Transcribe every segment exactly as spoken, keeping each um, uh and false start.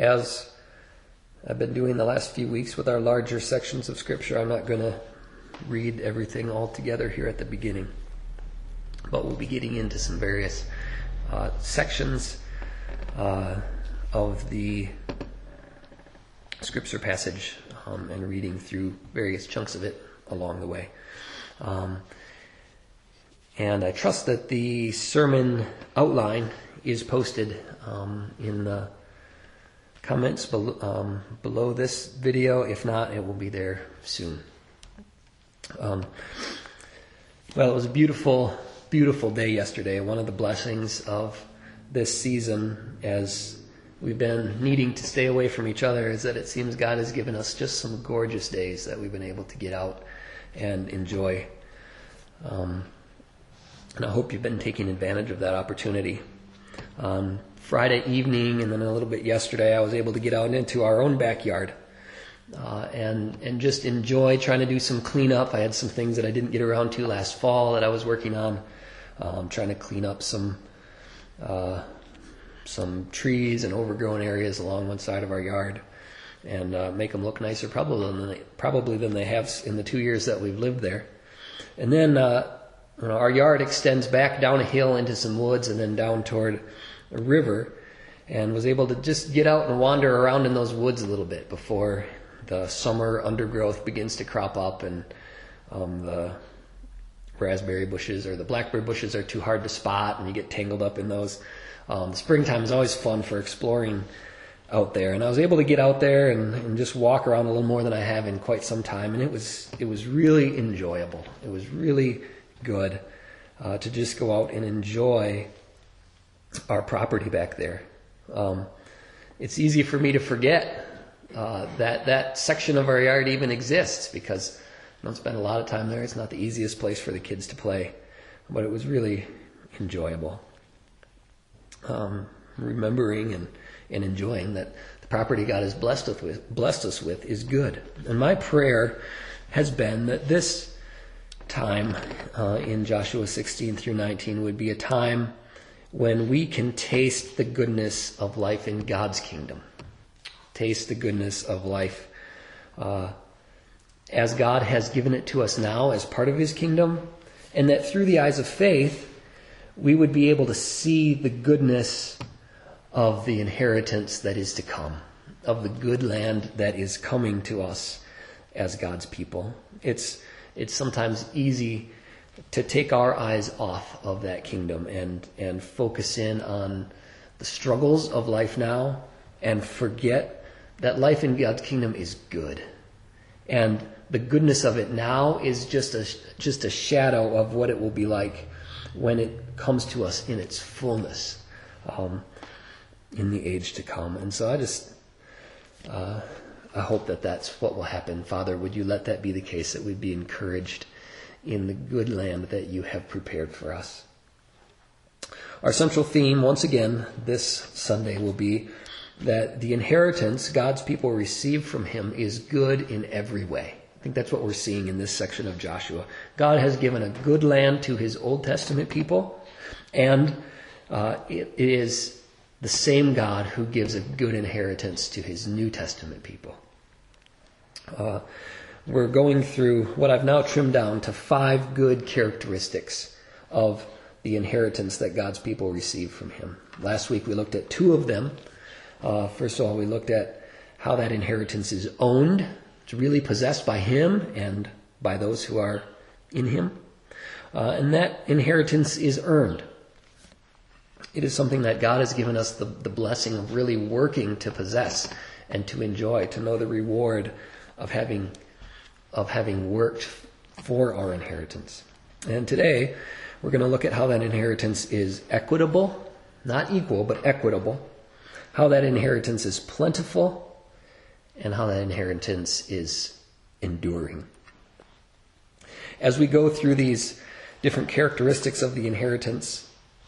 as I've been doing the last few weeks with our larger sections of Scripture, I'm not going to read everything all together here at the beginning. But we'll be getting into some various uh, sections uh, of the Scripture passage um, and reading through various chunks of it along the way. Um, and I trust that the sermon outline is posted um, in the comments below, um, below this video. If not, it will be there soon. Um, well, it was a beautiful, beautiful day yesterday. One of the blessings of this season, as we've been needing to stay away from each other, is that it seems God has given us just some gorgeous days that we've been able to get out and enjoy. Um, and I hope you've been taking advantage of that opportunity. Um, Friday evening and then a little bit yesterday, I was able to get out into our own backyard uh, and and just enjoy trying to do some cleanup. I had some things that I didn't get around to last fall that I was working on, um, trying to clean up some uh, some trees and overgrown areas along one side of our yard and uh, make them look nicer probably than they, probably than they have in the two years that we've lived there. And then uh, you know, our yard extends back down a hill into some woods and then down toward a river, and was able to just get out and wander around in those woods a little bit before the summer undergrowth begins to crop up and um, the raspberry bushes or the blackberry bushes are too hard to spot and you get tangled up in those. Um, the springtime is always fun for exploring out there, and I was able to get out there and, and just walk around a little more than I have in quite some time, and it was it was really enjoyable. It was really good uh, to just go out and enjoy our property back there. Um, it's easy for me to forget uh, that that section of our yard even exists because I don't spend a lot of time there. It's not the easiest place for the kids to play, but it was really enjoyable. Um, remembering and, and enjoying that the property God has blessed us with, blessed us with is good. And my prayer has been that this time uh, in Joshua sixteen through nineteen would be a time when we can taste the goodness of life in God's kingdom. Taste the goodness of life uh, as God has given it to us now as part of His kingdom, and that through the eyes of faith, we would be able to see the goodness of the inheritance that is to come, of the good land that is coming to us as God's people. It's, it's sometimes easy to take our eyes off of that kingdom and, and focus in on the struggles of life now and forget that life in God's kingdom is good. And the goodness of it now is just a, just a shadow of what it will be like when it comes to us in its fullness um, in the age to come. And so I just, uh, I hope that that's what will happen. Father, would you let that be the case, that we'd be encouraged in the good land that you have prepared for us. Our central theme, once again, this Sunday will be that the inheritance God's people receive from Him is good in every way. I think that's what we're seeing in this section of Joshua. God has given a good land to His Old Testament people, and uh, it is the same God who gives a good inheritance to His New Testament people. Uh, We're going through what I've now trimmed down to five good characteristics of the inheritance that God's people receive from Him. Last week we looked at two of them. Uh, first of all, we looked at how that inheritance is owned. It's really possessed by Him and by those who are in Him. Uh, and that inheritance is earned. It is something that God has given us the, the blessing of really working to possess and to enjoy, to know the reward of having of having worked for our inheritance. And today, we're going to look at how that inheritance is equitable, not equal, but equitable, how that inheritance is plentiful, and how that inheritance is enduring. As we go through these different characteristics of the inheritance,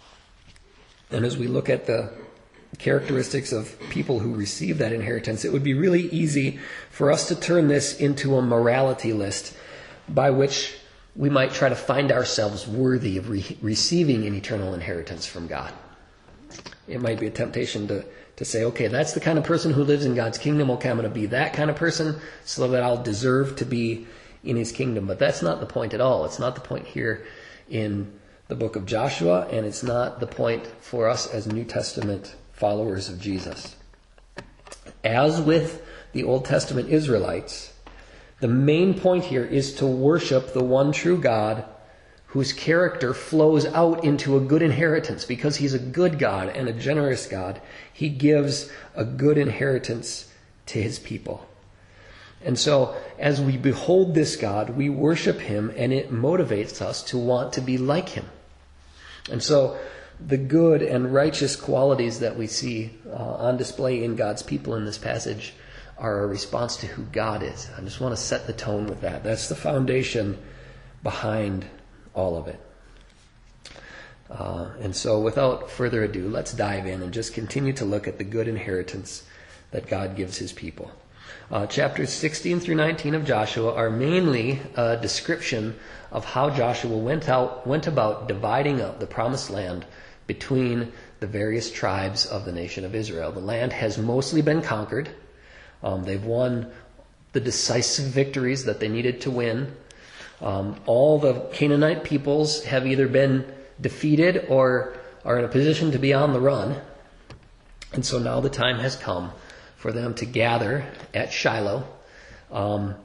and as we look at the characteristics of people who receive that inheritance, it would be really easy for us to turn this into a morality list by which we might try to find ourselves worthy of re- receiving an eternal inheritance from God. it might be a temptation to, to say, okay, that's the kind of person who lives in God's kingdom. Okay, I'm going to be that kind of person so that I'll deserve to be in his kingdom. But that's not the point at all. It's not the point here in the book of Joshua, and it's not the point for us as New Testament followers of Jesus. As with the Old Testament Israelites, the main point here is to worship the one true God whose character flows out into a good inheritance. Because he's a good God and a generous God, he gives a good inheritance to his people. And so, as we behold this God, we worship him, and it motivates us to want to be like him. And so, the good and righteous qualities that we see uh, on display in God's people in this passage are a response to who God is. I just want to set the tone with that. That's the foundation behind all of it. Uh, and so, without further ado, let's dive in and just continue to look at the good inheritance that God gives his people. Uh, chapters sixteen through nineteen of Joshua are mainly a description of how Joshua went out, went about dividing up the promised land between the various tribes of the nation of Israel. The land has mostly been conquered. Um, they've won the decisive victories that they needed to win. Um, all the Canaanite peoples have either been defeated or are in a position to be on the run. And so now the time has come for them to gather at Shiloh um,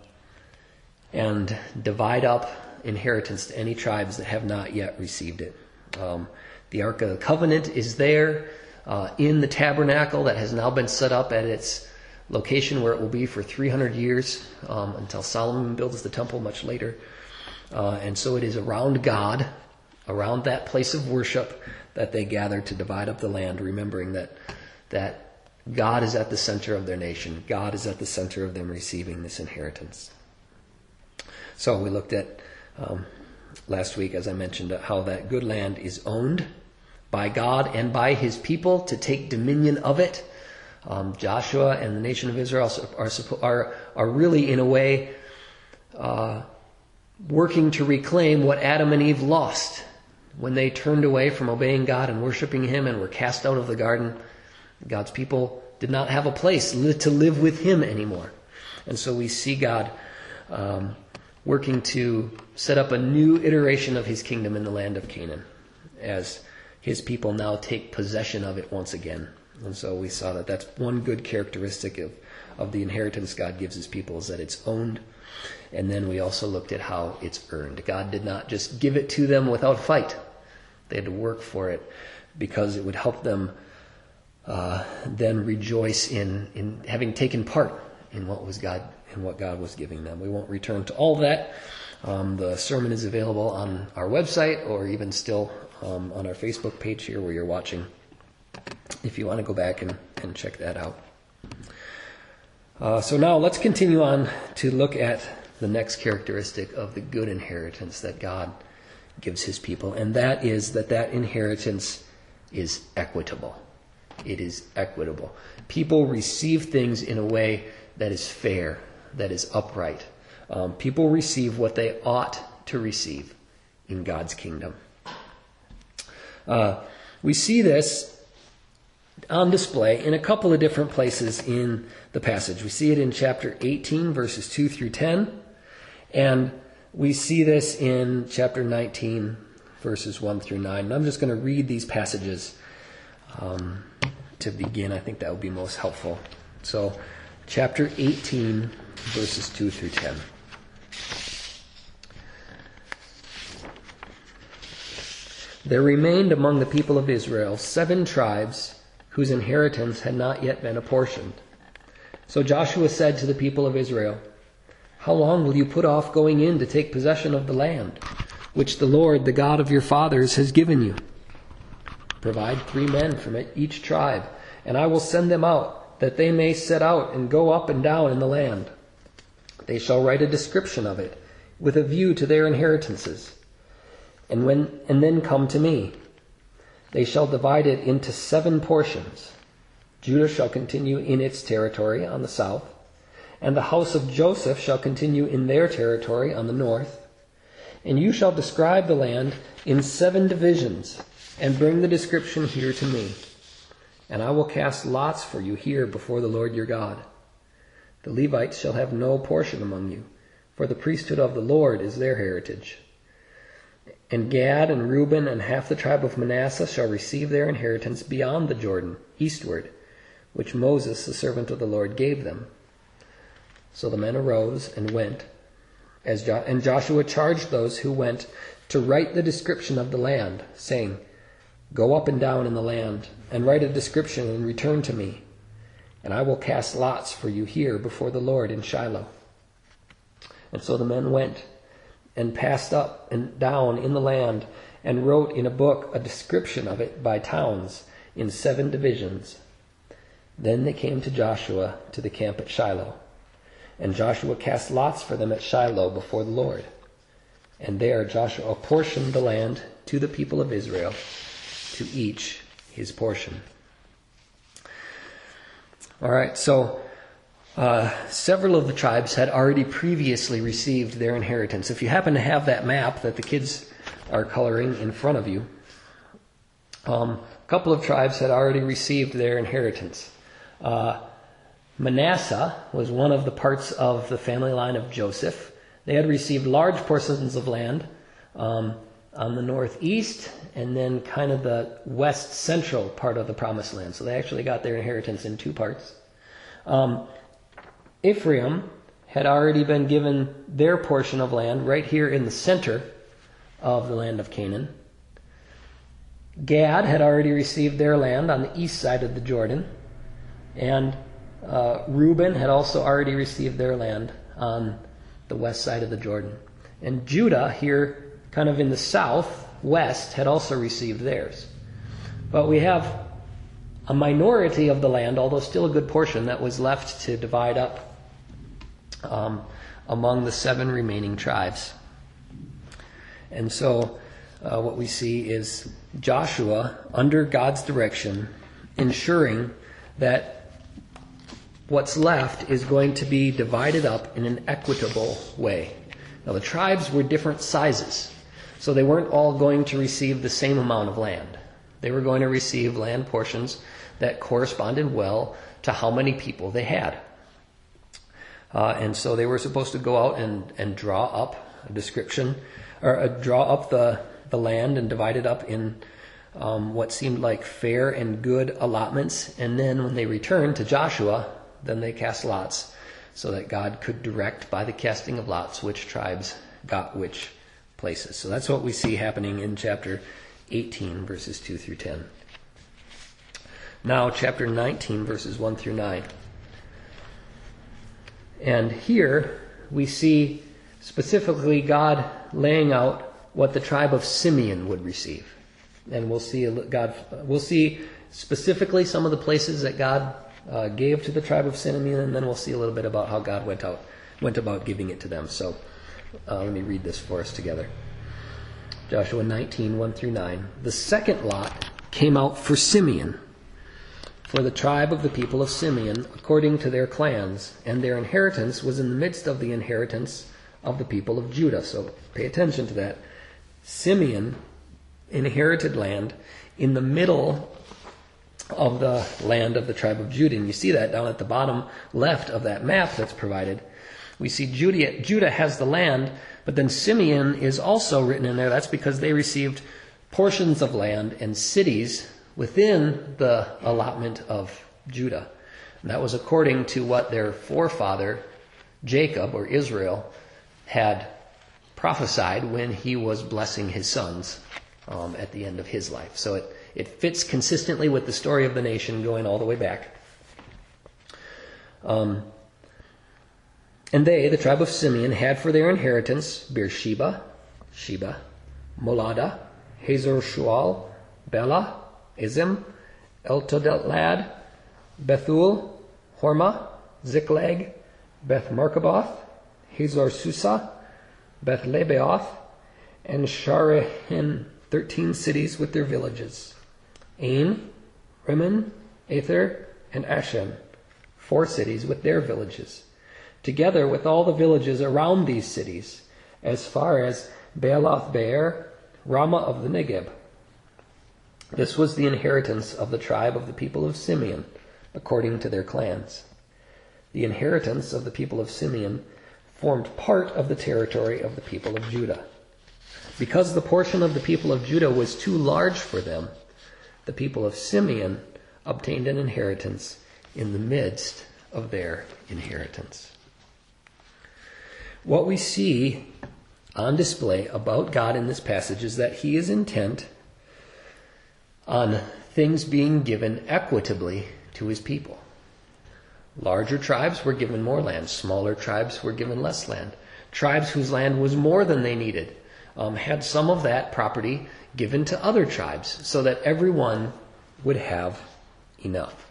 and divide up inheritance to any tribes that have not yet received it. Um, the Ark of the Covenant is there uh, in the tabernacle that has now been set up at its location where it will be for three hundred years um, until Solomon builds the temple much later. Uh, and so it is around God, around that place of worship, that they gather to divide up the land, remembering that that God is at the center of their nation. God is at the center of them receiving this inheritance. So we looked at um, last week, as I mentioned, how that good land is owned by God and by his people to take dominion of it. Um, Joshua and the nation of Israel are are are really, in a way, uh, working to reclaim what Adam and Eve lost when they turned away from obeying God and worshiping him and were cast out of the garden. God's people did not have a place to live with him anymore. And so we see God um, working to set up a new iteration of his kingdom in the land of Canaan as his people now take possession of it once again. And so we saw that that's one good characteristic of, of the inheritance God gives his people, is that it's owned. And then we also looked at how it's earned. God did not just give it to them without fight. They had to work for it because it would help them uh, then rejoice in, in having taken part in what was God in what God was giving them. We won't return to all that. Um, the sermon is available on our website, or even still um, on our Facebook page here where you're watching, if you want to go back and, and check that out. Uh, so now let's continue on to look at the next characteristic of the good inheritance that God gives his people, and that is that that inheritance is equitable. It is equitable. People receive things in a way that is fair, that is upright. Um, people receive what they ought to receive in God's kingdom. Uh, we see this on display in a couple of different places in the passage. We see it in chapter eighteen, verses two through ten, and we see this in chapter nineteen, verses one through nine. And I'm just going to read these passages um, to begin. I think that would be most helpful. So, chapter eighteen, verses two through ten. There remained among the people of Israel seven tribes whose inheritance had not yet been apportioned. So Joshua said to the people of Israel, "How long will you put off going in to take possession of the land, which the Lord, the God of your fathers, has given you? Provide three men from each tribe, and I will send them out, that they may set out and go up and down in the land. They shall write a description of it, with a view to their inheritances, and when and then come to me. They shall divide it into seven portions. Judah shall continue in its territory on the south, and the house of Joseph shall continue in their territory on the north. And you shall describe the land in seven divisions, and bring the description here to me. And I will cast lots for you here before the Lord your God. The Levites shall have no portion among you, for the priesthood of the Lord is their heritage. And Gad and Reuben and half the tribe of Manasseh shall receive their inheritance beyond the Jordan, eastward, which Moses, the servant of the Lord, gave them. So the men arose and went, as jo- and Joshua charged those who went to write the description of the land, saying, Go up and down in the land, and write a description and return to me, and I will cast lots for you here before the Lord in Shiloh. And so the men went and passed up and down in the land, and wrote in a book a description of it by towns in seven divisions. Then they came to Joshua to the camp at Shiloh. And Joshua cast lots for them at Shiloh before the Lord. And there Joshua apportioned the land to the people of Israel, to each his portion. All right, so uh, several of the tribes had already previously received their inheritance. If you happen to have that map that the kids are coloring in front of you, um, a couple of tribes had already received their inheritance. Uh, Manasseh was one of the parts of the family line of Joseph. They had received large portions of land um, on the northeast and then kind of the west central part of the promised land. So they actually got their inheritance in two parts. Um, Ephraim had already been given their portion of land right here in the center of the land of Canaan. Gad had already received their land on the east side of the Jordan. And uh, Reuben had also already received their land on the west side of the Jordan. And Judah here, kind of in the southwest, had also received theirs. But we have a minority of the land, although still a good portion, that was left to divide up um, among the seven remaining tribes. And so uh, what we see is Joshua, under God's direction, ensuring that what's left is going to be divided up in an equitable way. Now, the tribes were different sizes, so they weren't all going to receive the same amount of land. They were going to receive land portions that corresponded well to how many people they had. Uh, and so they were supposed to go out and, and draw up a description, or uh, draw up the, the land and divide it up in um, what seemed like fair and good allotments. And then when they returned to Joshua, then they cast lots so that God could direct by the casting of lots which tribes got which places. So that's what we see happening in chapter eighteen, verses two through ten. Now, chapter nineteen, verses one through nine. And here we see specifically God laying out what the tribe of Simeon would receive. And we'll see God. We'll see specifically some of the places that God uh, gave to the tribe of Simeon, and then we'll see a little bit about how God went out, went about giving it to them. So uh, let me read this for us together. Joshua nineteen, one through nine. The second lot came out for Simeon, for the tribe of the people of Simeon, according to their clans, and their inheritance was in the midst of the inheritance of the people of Judah. So pay attention to that. Simeon inherited land in the middle of the land of the tribe of Judah. And you see that down at the bottom left of that map that's provided. We see Judah, Judah has the land, but then Simeon is also written in there. That's because they received portions of land and cities within the allotment of Judah. And that was according to what their forefather, Jacob or Israel, had prophesied when he was blessing his sons um, at the end of his life. So it, it fits consistently with the story of the nation going all the way back. Um, and they, the tribe of Simeon, had for their inheritance Beersheba, Sheba, Molada, Hazor Shual, Bela, Izim, Eltolad, Bethul, Hormah, Ziklag, Beth Markaboth, Hazor Susa, Beth Lebaoth, and Sharahin, thirteen cities with their villages. Ain, Rimmon, Aether, and Ashan, four cities with their villages, together with all the villages around these cities, as far as Baalath Beer, Ramah of the Negeb. This was the inheritance of the tribe of the people of Simeon, according to their clans. The inheritance of the people of Simeon formed part of the territory of the people of Judah. Because the portion of the people of Judah was too large for them, the people of Simeon obtained an inheritance in the midst of their inheritance. What we see on display about God in this passage is that he is intent on things being given equitably to his people. Larger tribes were given more land. Smaller tribes were given less land. Tribes whose land was more than they needed um, had some of that property given to other tribes so that everyone would have enough.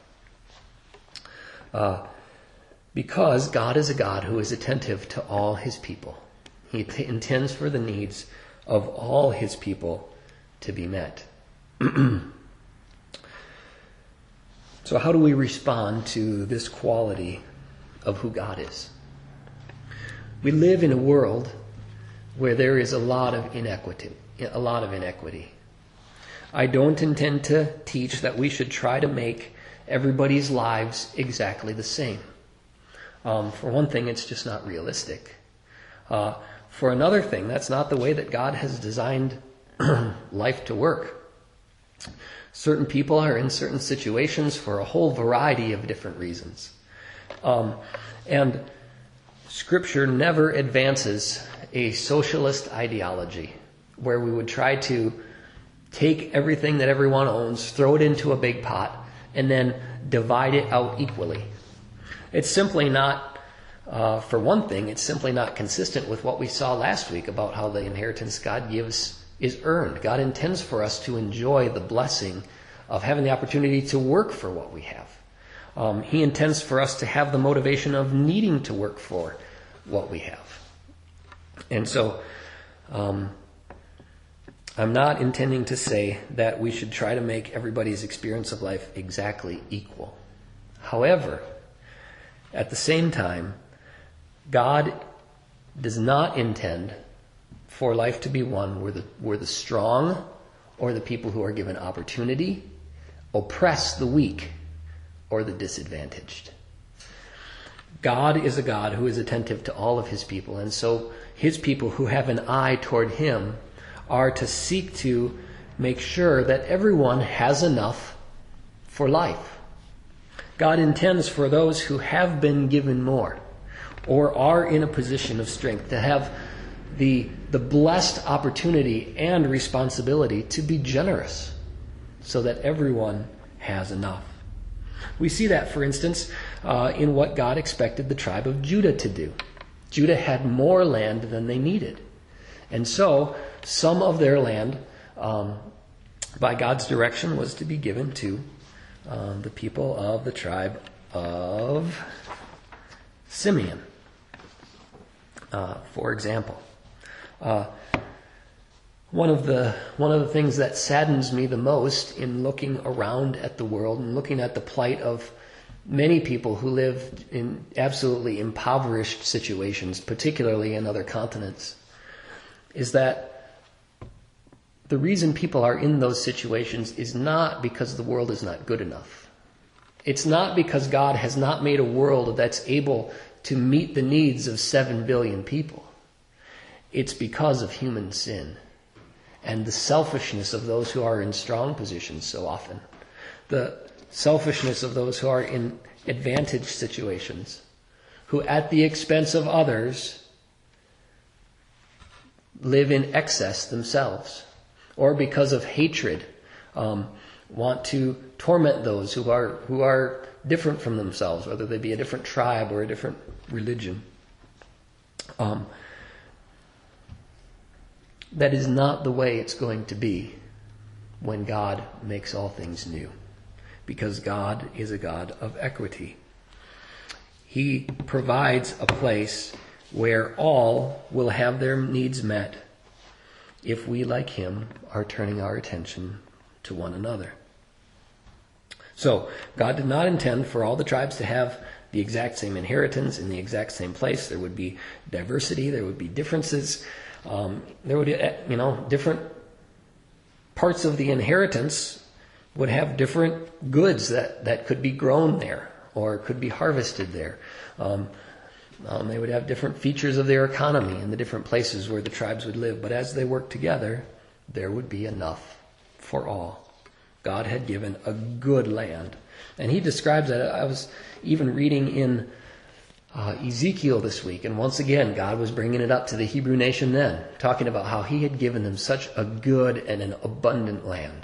Uh, because God is a God who is attentive to all his people. He t- intends for the needs of all his people to be met. So how do we respond to this quality of who God is? We live in a world where there is a lot of inequity, a lot of inequity. I don't intend to teach that we should try to make everybody's lives exactly the same. Um, for one thing, it's just not realistic. Uh, for another thing, that's not the way that God has designed life to work. Certain people are in certain situations for a whole variety of different reasons. Um, and Scripture never advances a socialist ideology where we would try to take everything that everyone owns, throw it into a big pot, and then divide it out equally. It's simply not, uh, for one thing, it's simply not consistent with what we saw last week about how the inheritance God gives is earned. God intends for us to enjoy the blessing of having the opportunity to work for what we have. Um, he intends for us to have the motivation of needing to work for what we have. And so, um, I'm not intending to say that we should try to make everybody's experience of life exactly equal. However, at the same time, God does not intend for life to be one where the, where the strong or the people who are given opportunity oppress the weak or the disadvantaged. God is a God who is attentive to all of his people, and so his people who have an eye toward him are to seek to make sure that everyone has enough for life. God intends for those who have been given more or are in a position of strength to have the, the blessed opportunity and responsibility to be generous so that everyone has enough. We see that, for instance, uh, in what God expected the tribe of Judah to do. Judah had more land than they needed. And so, some of their land, um, by God's direction, was to be given to um, the people of the tribe of Simeon, uh, for example. Uh, one of the one of the things that saddens me the most in looking around at the world and looking at the plight of many people who live in absolutely impoverished situations, particularly in other continents, is that the reason people are in those situations is not because the world is not good enough. It's not because God has not made a world that's able to meet the needs of seven billion people. It's because of human sin and the selfishness of those who are in strong positions so often. The selfishness of those who are in advantaged situations, who at the expense of others live in excess themselves, or because of hatred um, want to torment those who are who are different from themselves, whether they be a different tribe or a different religion. Um, that is not the way it's going to be when God makes all things new, because God is a God of equity. He provides a place where all will have their needs met if we, like him, are turning our attention to one another. So, God did not intend for all the tribes to have the exact same inheritance in the exact same place. There would be diversity, there would be differences. Um, there would be, you know, different parts of the inheritance would have different goods that, that could be grown there or could be harvested there. Um, um, they would have different features of their economy in the different places where the tribes would live. But as they worked together, there would be enough for all. God had given a good land. And he describes that. I was even reading in uh, Ezekiel this week, and once again, God was bringing it up to the Hebrew nation then, talking about how he had given them such a good and an abundant land.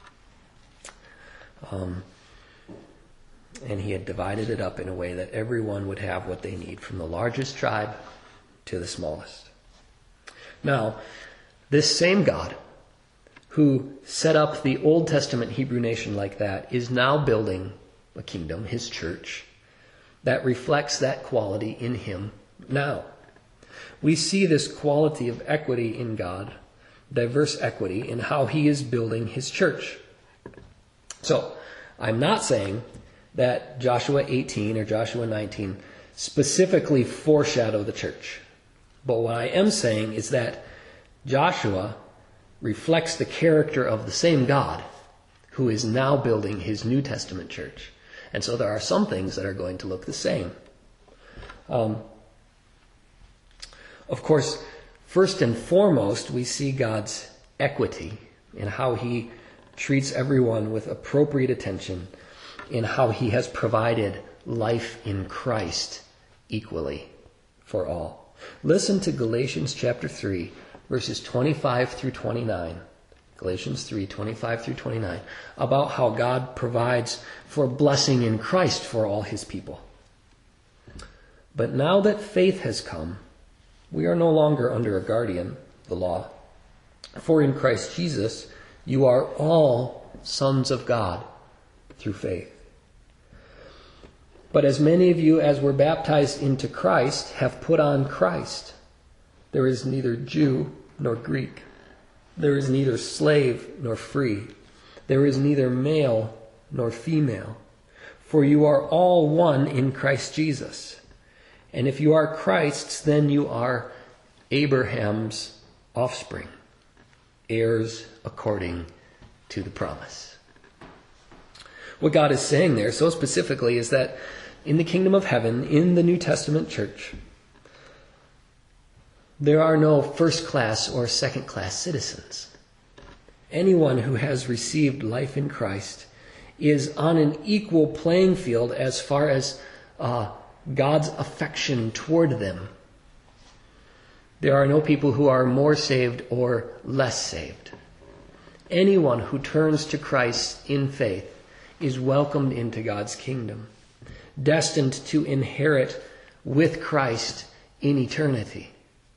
Um, and he had divided it up in a way that everyone would have what they need, from the largest tribe to the smallest. Now, this same God who set up the Old Testament Hebrew nation like that is now building a kingdom, his church, that reflects that quality in him now. We see this quality of equity in God, diverse equity, in how he is building his church. So, I'm not saying that Joshua eighteen or Joshua nineteen specifically foreshadow the church. But what I am saying is that Joshua reflects the character of the same God who is now building his New Testament church. And so there are some things that are going to look the same. Um, of course, first and foremost, we see God's equity in how he treats everyone with appropriate attention, in how he has provided life in Christ equally for all. Listen to Galatians chapter three, verses twenty-five through twenty-nine. Galatians three, twenty-five through twenty-nine, about how God provides for blessing in Christ for all his people. But now that faith has come, we are no longer under a guardian, the law. For in Christ Jesus, you are all sons of God through faith. But as many of you as were baptized into Christ have put on Christ. There is neither Jew nor Greek. There is neither slave nor free. There is neither male nor female. For you are all one in Christ Jesus. And if you are Christ's, then you are Abraham's offspring, heirs according to the promise. What God is saying there so specifically is that in the kingdom of heaven, in the New Testament church, there are no first-class or second-class citizens. Anyone who has received life in Christ is on an equal playing field as far as uh, God's affection toward them. There are no people who are more saved or less saved. Anyone who turns to Christ in faith is welcomed into God's kingdom, destined to inherit with Christ in eternity.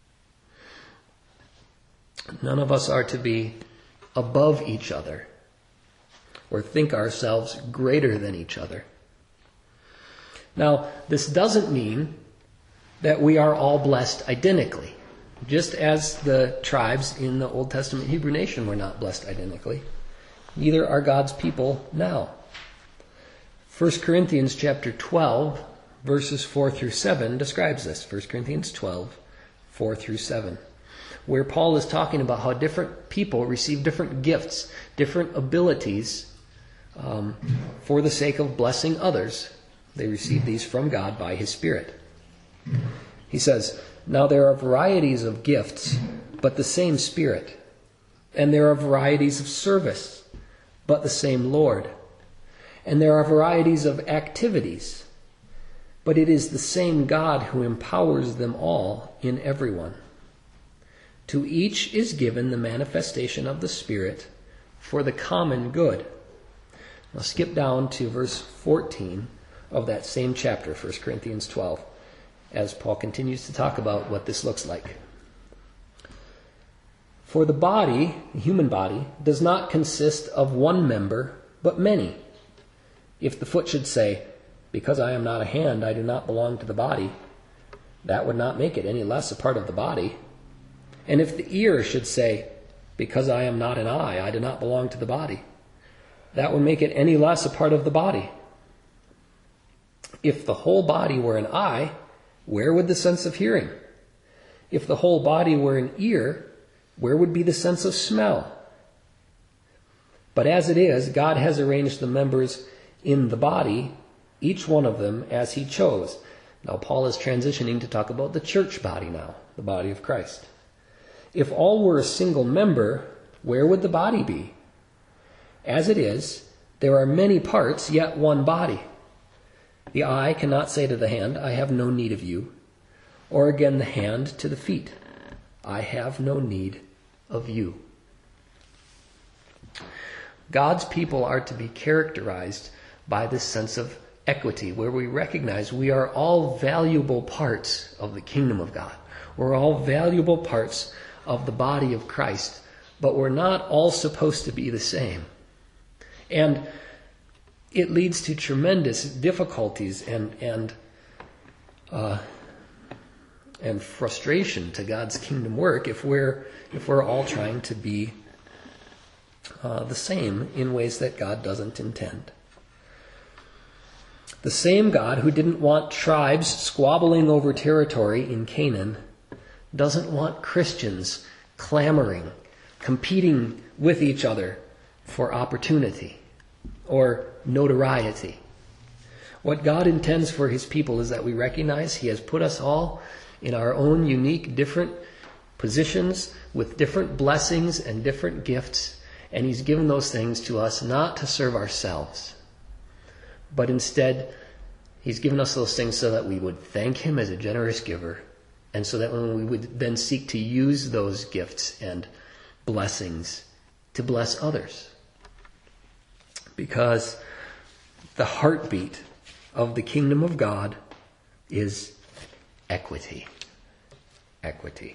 None of us are to be above each other or think ourselves greater than each other. Now, this doesn't mean that we are all blessed identically. Just as the tribes in the Old Testament Hebrew nation were not blessed identically, neither are God's people now. First Corinthians chapter twelve, verses four through seven describes this. First Corinthians twelve, four through seven. Where Paul is talking about how different people receive different gifts, different abilities um, for the sake of blessing others. They receive these from God by his Spirit. He says, now there are varieties of gifts, but the same Spirit. And there are varieties of service, but the same Lord. And there are varieties of activities, but it is the same God who empowers them all in everyone. To each is given the manifestation of the Spirit for the common good. Now skip down to verse fourteen of that same chapter, First Corinthians twelve, as Paul continues to talk about what this looks like. For the body, the human body, does not consist of one member, but many. If the foot should say, because I am not a hand, I do not belong to the body, that would not make it any less a part of the body. And if the ear should say, because I am not an eye, I do not belong to the body, that would make it any less a part of the body. If the whole body were an eye, where would the sense of hearing? If the whole body were an ear, where would be the sense of smell? But as it is, God has arranged the members in the body, each one of them as he chose. Now Paul is transitioning to talk about the church body now, the body of Christ. If all were a single member, where would the body be? As it is, there are many parts, yet one body. The eye cannot say to the hand, I have no need of you, or again the hand to the feet, I have no need of you. God's people are to be characterized by this sense of equity, where we recognize we are all valuable parts of the kingdom of God. We're all valuable parts of the body of Christ, but we're not all supposed to be the same. And it leads to tremendous difficulties and and uh, and frustration to God's kingdom work if we're if we're all trying to be uh, the same in ways that God doesn't intend. The same God who didn't want tribes squabbling over territory in Canaan doesn't want Christians clamoring, competing with each other for opportunity or notoriety. What God intends for his people is that we recognize he has put us all in our own unique, different positions with different blessings and different gifts, and he's given those things to us not to serve ourselves, but instead he's given us those things so that we would thank him as a generous giver, and so that when we would then seek to use those gifts and blessings to bless others. Because the heartbeat of the kingdom of God is equity. Equity.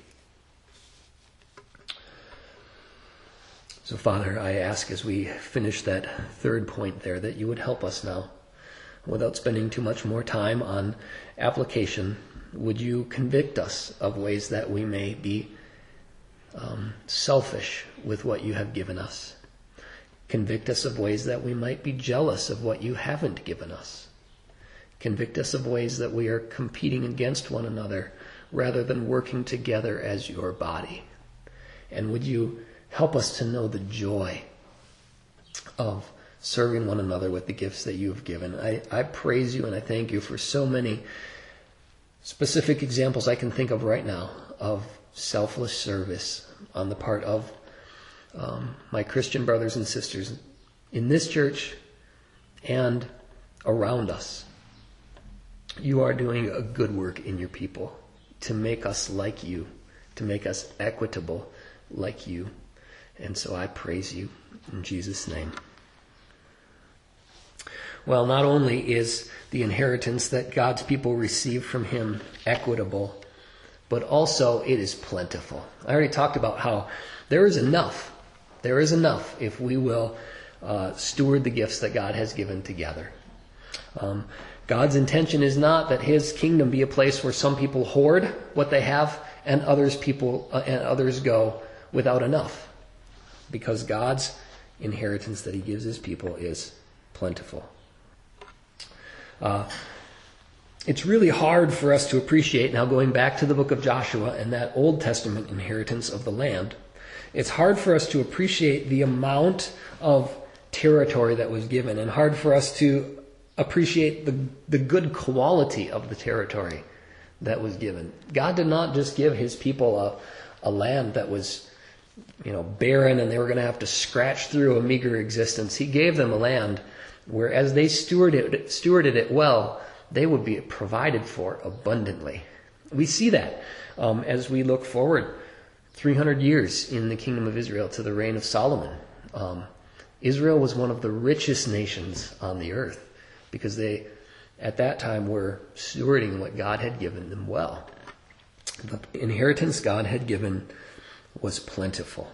So, Father, I ask as we finish that third point there that you would help us now. Without spending too much more time on application, would you convict us of ways that we may be um, selfish with what you have given us? Convict us of ways that we might be jealous of what you haven't given us. Convict us of ways that we are competing against one another rather than working together as your body. And would you help us to know the joy of serving one another with the gifts that you have given. I, I praise you and I thank you for so many specific examples I can think of right now of selfless service on the part of um, my Christian brothers and sisters in this church and around us. You are doing a good work in your people to make us like you, to make us equitable like you. And so I praise you in Jesus' name. Well, not only is the inheritance that God's people receive from him equitable, but also it is plentiful. I already talked about how there is enough. There is enough if we will uh, steward the gifts that God has given together. Um, God's intention is not that his kingdom be a place where some people hoard what they have and others people uh, and others go without enough. Because God's inheritance that he gives his people is plentiful. Uh, it's really hard for us to appreciate, now going back to the book of Joshua and that Old Testament inheritance of the land, it's hard for us to appreciate the amount of territory that was given, and hard for us to appreciate the, the good quality of the territory that was given. God did not just give his people a, a land that was, you know, barren and they were going to have to scratch through a meager existence. He gave them a land where as they stewarded it, stewarded it well, they would be provided for abundantly. We see that um, as we look forward three hundred years in the kingdom of Israel to the reign of Solomon. Um, Israel was one of the richest nations on the earth because they, at that time, were stewarding what God had given them well. The inheritance God had given was plentiful.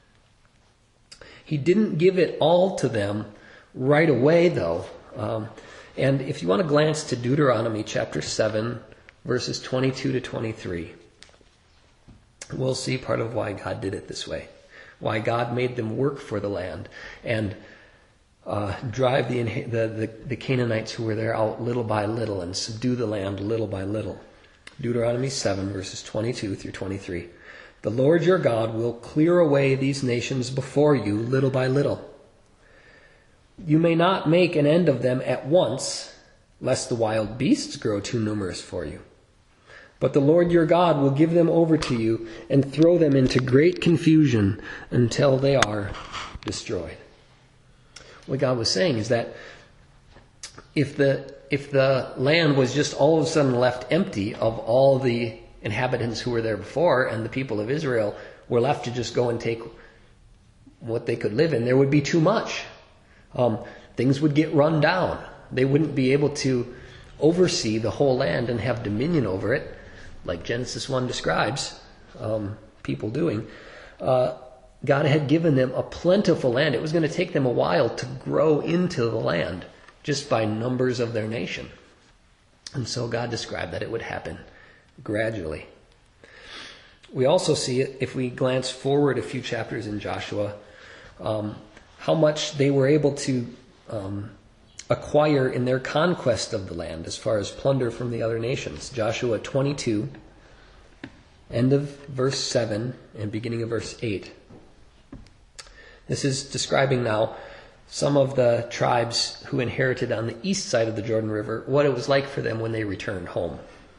He didn't give it all to them right away, though. Um, and if you want to glance to Deuteronomy chapter seven, verses twenty-two to twenty-three, we'll see part of why God did it this way. Why God made them work for the land and uh, drive the, the, the, the Canaanites who were there out little by little and subdue the land little by little. Deuteronomy seven, verses twenty-two through twenty-three. The Lord your God will clear away these nations before you little by little. You may not make an end of them at once, lest the wild beasts grow too numerous for you. But the Lord your God will give them over to you and throw them into great confusion until they are destroyed. What God was saying is that if the if the land was just all of a sudden left empty of all the inhabitants who were there before, and the people of Israel were left to just go and take what they could live in, there would be too much. Um, things would get run down. They wouldn't be able to oversee the whole land and have dominion over it, like Genesis one describes um, people doing. Uh, God had given them a plentiful land. It was going to take them a while to grow into the land just by numbers of their nation. And so God described that it would happen gradually. We also see it, if we glance forward a few chapters in Joshua, um, how much they were able to um, acquire in their conquest of the land as far as plunder from the other nations. Joshua twenty-two, end of verse seven and beginning of verse eight. This is describing now some of the tribes who inherited on the east side of the Jordan River, what it was like for them when they returned home.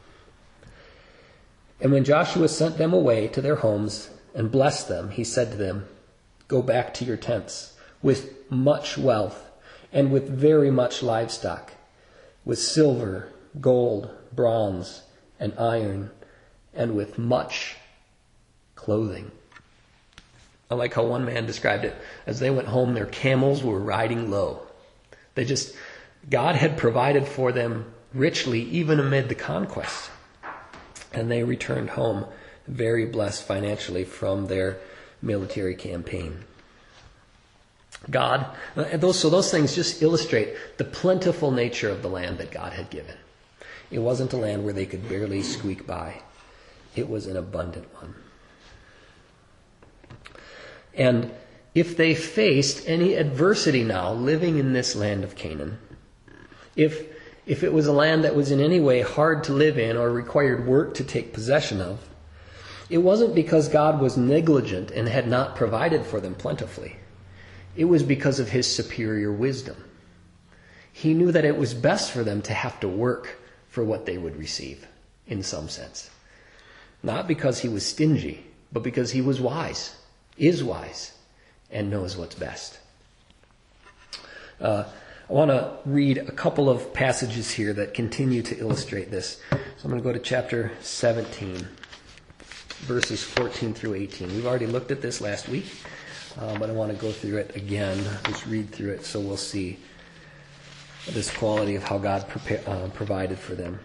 And when Joshua sent them away to their homes and blessed them, he said to them, "Go back to your tents with much wealth and with very much livestock, with silver, gold, bronze, and iron, and with much clothing." I like how one man described it. As they went home, their camels were riding low. They just, God had provided for them richly, even amid the conquest. And they returned home very blessed financially from their military campaign. God, those, so those things just illustrate the plentiful nature of the land that God had given. It wasn't a land where they could barely squeak by. It was an abundant one. And if they faced any adversity now living in this land of Canaan, if if it was a land that was in any way hard to live in or required work to take possession of, it wasn't because God was negligent and had not provided for them plentifully. It was because of his superior wisdom. He knew that it was best for them to have to work for what they would receive, in some sense. Not because he was stingy, but because he was wise. Is wise and knows what's best. Uh, I want to read a couple of passages here that continue to illustrate this. So I'm going to go to chapter seventeen, verses fourteen through eighteen. We've already looked at this last week, uh, but I want to go through it again, just read through it so we'll see this quality of how God prepa- uh, provided for them.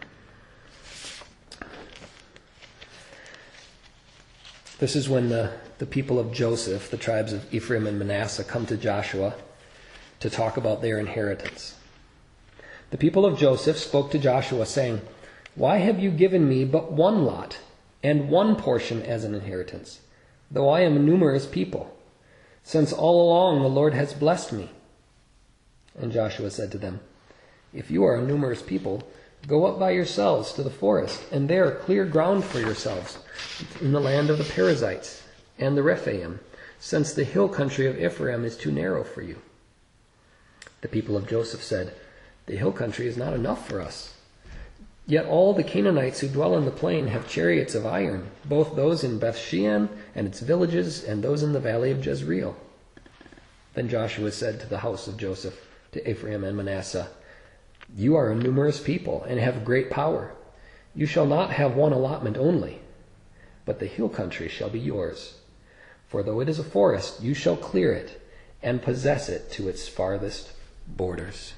This is when the, the people of Joseph, the tribes of Ephraim and Manasseh, come to Joshua to talk about their inheritance. The people of Joseph spoke to Joshua, saying, "Why have you given me but one lot and one portion as an inheritance, though I am a numerous people, since all along the Lord has blessed me?" And Joshua said to them, "If you are a numerous people, go up by yourselves to the forest, and there clear ground for yourselves in the land of the Perizzites and the Rephaim, since the hill country of Ephraim is too narrow for you." The people of Joseph said, "The hill country is not enough for us. Yet all the Canaanites who dwell in the plain have chariots of iron, both those in Beth-shean and its villages, and those in the valley of Jezreel." Then Joshua said to the house of Joseph, to Ephraim and Manasseh, "You are a numerous people and have great power. You shall not have one allotment only, but the hill country shall be yours. For though it is a forest, you shall clear it and possess it to its farthest borders."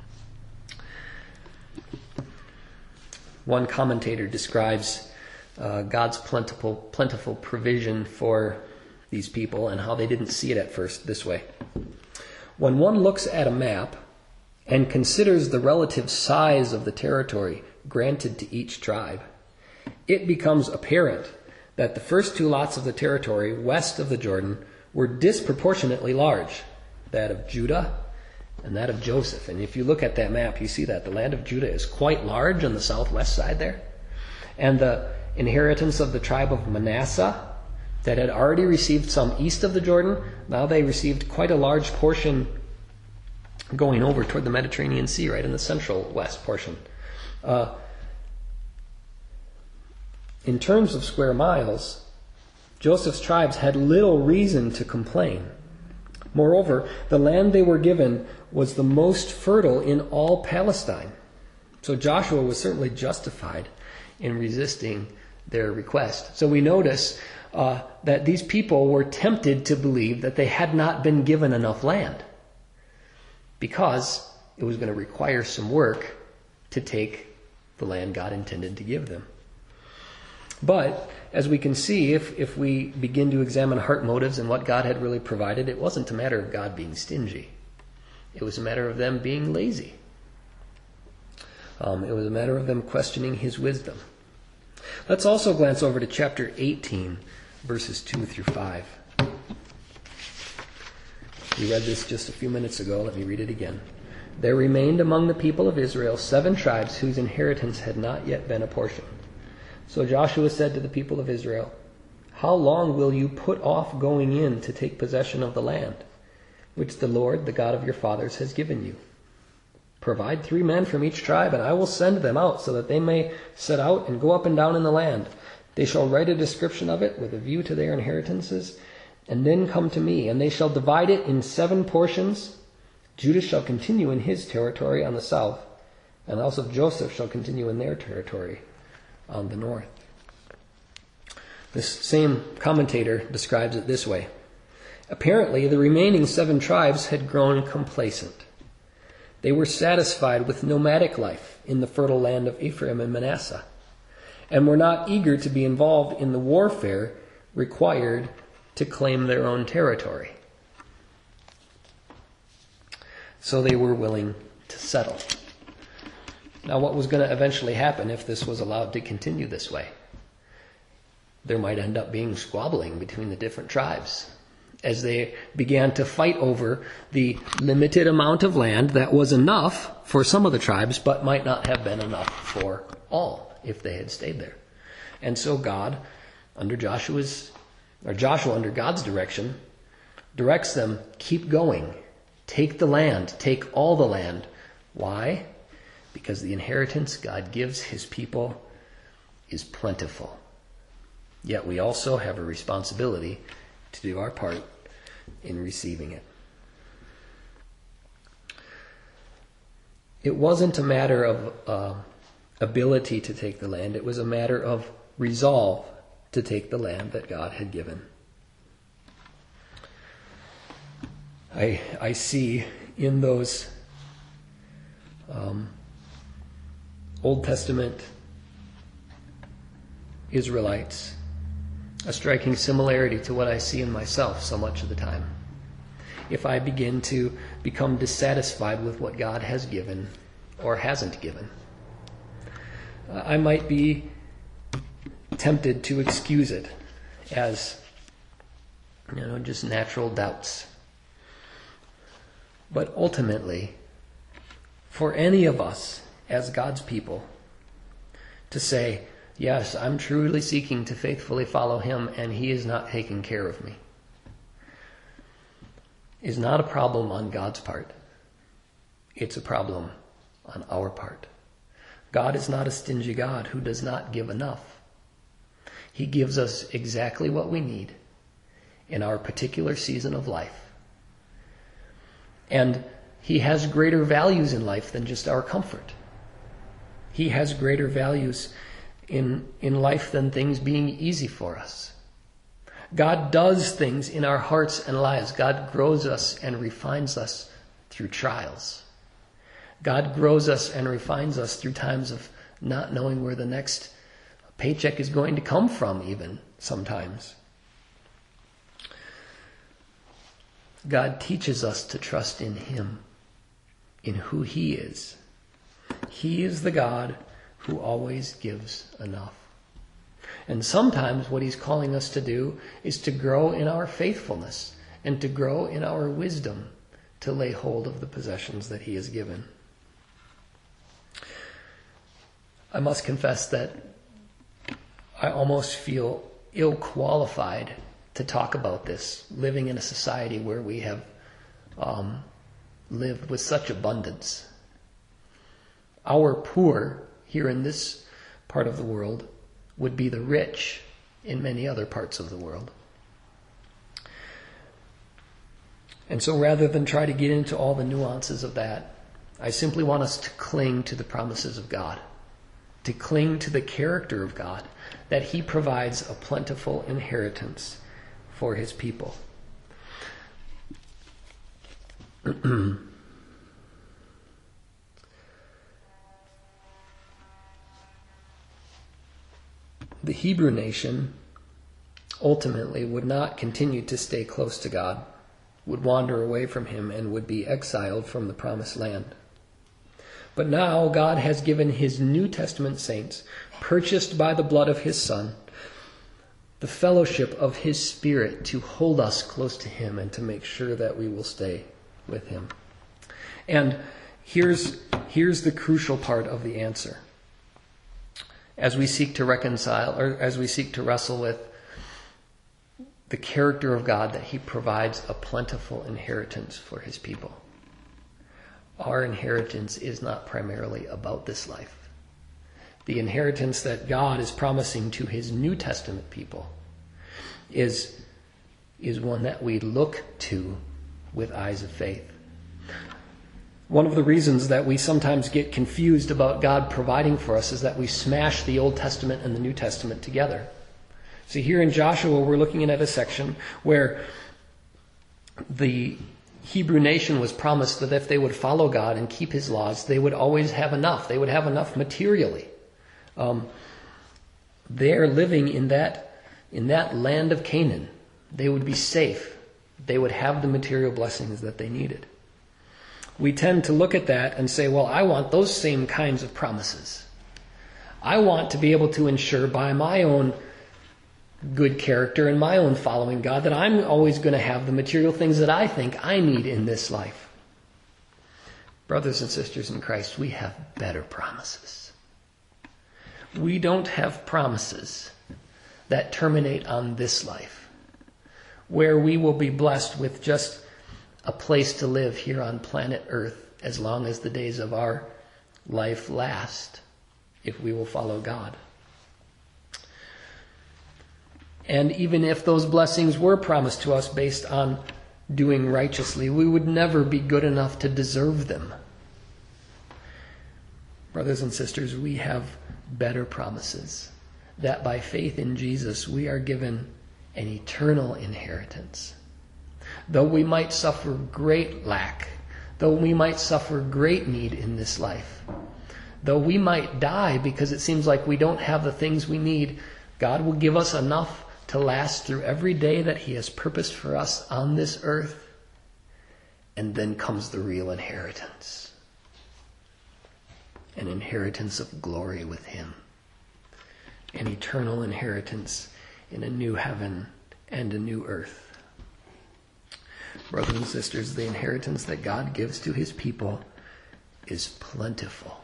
One commentator describes uh, God's plentiful, plentiful provision for these people and how they didn't see it at first this way. When one looks at a map and considers the relative size of the territory granted to each tribe, it becomes apparent that the first two lots of the territory west of the Jordan were disproportionately large, that of Judah and that of Joseph. And if you look at that map, you see that the land of Judah is quite large on the southwest side there. And the inheritance of the tribe of Manasseh, that had already received some east of the Jordan, now they received quite a large portion going over toward the Mediterranean Sea, right in the central west portion. Uh, in terms of square miles, Joseph's tribes had little reason to complain. Moreover, the land they were given was the most fertile in all Palestine. So Joshua was certainly justified in resisting their request. So we notice uh, that these people were tempted to believe that they had not been given enough land, because it was going to require some work to take the land God intended to give them. But as we can see, if, if we begin to examine heart motives and what God had really provided, it wasn't a matter of God being stingy. It was a matter of them being lazy. Um, it was a matter of them questioning his wisdom. Let's also glance over to chapter eighteen, verses two through five. We read this just a few minutes ago. Let me read it again. There remained among the people of Israel seven tribes whose inheritance had not yet been apportioned. So Joshua said to the people of Israel, "How long will you put off going in to take possession of the land, which the Lord, the God of your fathers, has given you? Provide three men from each tribe, and I will send them out, so that they may set out and go up and down in the land. They shall write a description of it with a view to their inheritances, and then come to me, and they shall divide it in seven portions. Judah shall continue in his territory on the south, and the house of Joseph shall continue in their territory on the north." This same commentator describes it this way. Apparently, the remaining seven tribes had grown complacent. They were satisfied with nomadic life in the fertile land of Ephraim and Manasseh, and were not eager to be involved in the warfare required to claim their own territory. So they were willing to settle. Now, what was going to eventually happen if this was allowed to continue this way? There might end up being squabbling between the different tribes as they began to fight over the limited amount of land that was enough for some of the tribes, but might not have been enough for all if they had stayed there. And so God, under Joshua's, or Joshua under God's direction, directs them, keep going, take the land, take all the land. Why? Because the inheritance God gives his people is plentiful. Yet we also have a responsibility to do our part in receiving it. It wasn't a matter of uh, ability to take the land. It was a matter of resolve to take the land that God had given. I, I see in those um, Old Testament Israelites a striking similarity to what I see in myself so much of the time. If I begin to become dissatisfied with what God has given or hasn't given, I might be tempted to excuse it as, you know, just natural doubts. But ultimately, for any of us as God's people to say, yes, I'm truly seeking to faithfully follow him, and he is not taking care of me, is not a problem on God's part. It's a problem on our part. God is not a stingy God who does not give enough. He gives us exactly what we need in our particular season of life. And he has greater values in life than just our comfort. He has greater values in, in life than things being easy for us. God does things in our hearts and lives. God grows us and refines us through trials. God grows us and refines us through times of not knowing where the next paycheck is going to come from, even sometimes. God teaches us to trust in him, in who he is. He is the God who always gives enough. And sometimes what he's calling us to do is to grow in our faithfulness and to grow in our wisdom to lay hold of the possessions that he has given. I must confess that I almost feel ill-qualified to talk about this, living in a society where we have um, lived with such abundance. Our poor here in this part of the world would be the rich in many other parts of the world. And so rather than try to get into all the nuances of that, I simply want us to cling to the promises of God, to cling to the character of God, that He provides a plentiful inheritance for His people. The Hebrew nation ultimately would not continue to stay close to God, would wander away from Him, and would be exiled from the promised land. But now God has given His New Testament saints, purchased by the blood of His Son, the fellowship of His Spirit to hold us close to Him and to make sure that we will stay with Him. And here's, here's the crucial part of the answer. As we seek to reconcile, or as we seek to wrestle with the character of God, that He provides a plentiful inheritance for His people. Our inheritance is not primarily about this life. The inheritance that God is promising to His New Testament people is, is one that we look to with eyes of faith. One of the reasons that we sometimes get confused about God providing for us is that we smash the Old Testament and the New Testament together. See, here in Joshua, we're looking at a section where the Hebrew nation was promised that if they would follow God and keep His laws, they would always have enough. They would have enough materially. Um, they're living in that, in that land of Canaan. They would be safe. They would have the material blessings that they needed. We tend to look at that and say, well, I want those same kinds of promises. I want to be able to ensure by my own good character and my own following God that I'm always going to have the material things that I think I need in this life. Brothers and sisters in Christ, we have better promises. We don't have promises that terminate on this life, where we will be blessed with just a place to live here on planet Earth as long as the days of our life last, if we will follow God. And even if those blessings were promised to us based on doing righteously, we would never be good enough to deserve them. Brothers and sisters, we have better promises, that by faith in Jesus we are given an eternal inheritance. Though we might suffer great lack, though we might suffer great need in this life, though we might die because it seems like we don't have the things we need, God will give us enough to last through every day that He has purposed for us on this earth. And then comes the real inheritance. An inheritance of glory with Him. An eternal inheritance in a new heaven and a new earth. Brothers and sisters, the inheritance that God gives to His people is plentiful.